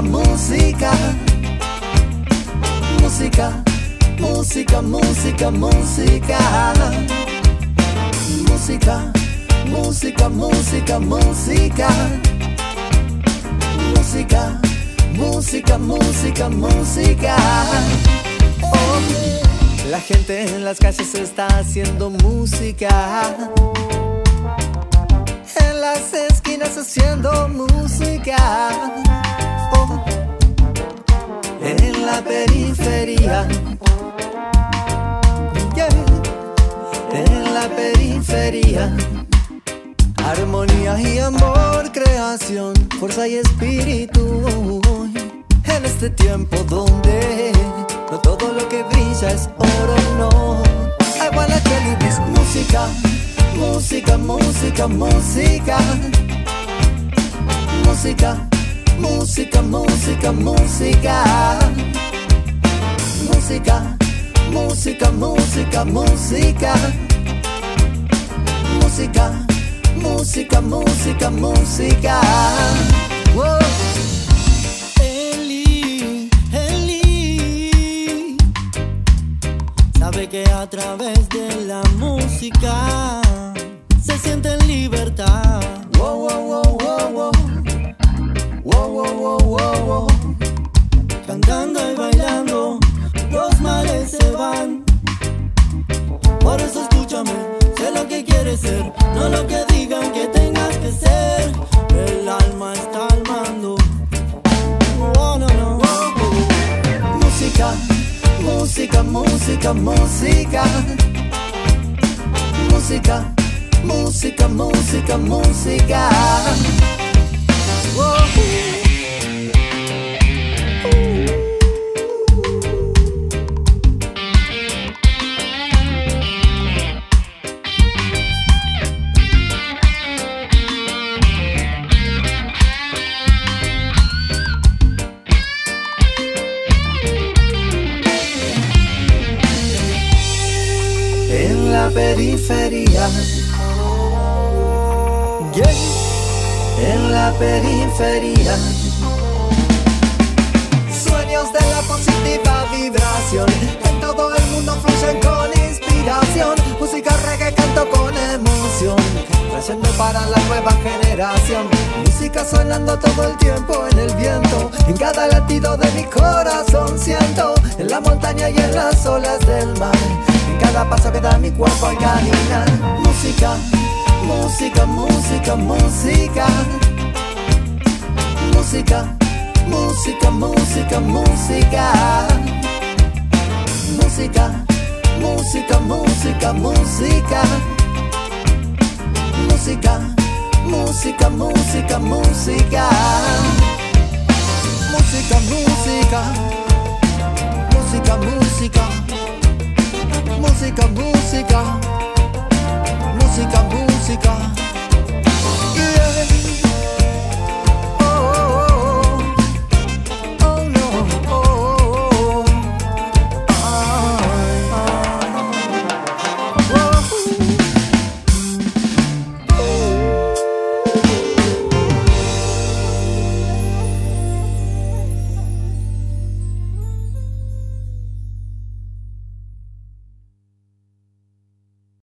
música. Música, música, música, música. Música, música, música, música. Música, música, música, música. Oh, la gente en las calles está haciendo música. En las esquinas haciendo música. Oh, en la periferia. Yeah. En la periferia. Armonía y amor, creación, fuerza y espíritu. En este tiempo donde no todo lo que brilla es oro, no. I wanna tell you this. Música, música, música, música. Música, música, música, música. Música, música, música, música. Música, música, música, música. Whoa. Eli sabe que a través de la música se siente en libertad. Wow, wow, wow, wow, wow. Wow, wow, wow, wow, wow. Cantando y bailando, los males se van. Por eso escúchame, sé lo que quieres ser, no lo que digan que tengas que ser. El alma está al mando. Oh, no, no. Música, música, música, música. Música, música, música, música. Whoa. En la periferia, yeah. En la periferia. Sueños de la positiva vibración, en todo el mundo fluyen con inspiración. Música reggae canto con emoción, trayendo para la nueva generación. Música sonando todo el tiempo en el viento, en cada latido de mi corazón siento, en la montaña y en las olas del mar, cada paso que da mi cuerpo al caminar. Música, música, música, música. Música, música, música, música. Música, música, música, música. Música, música, música, música. Música, música. Música, música. Música, música, música, música, yeah.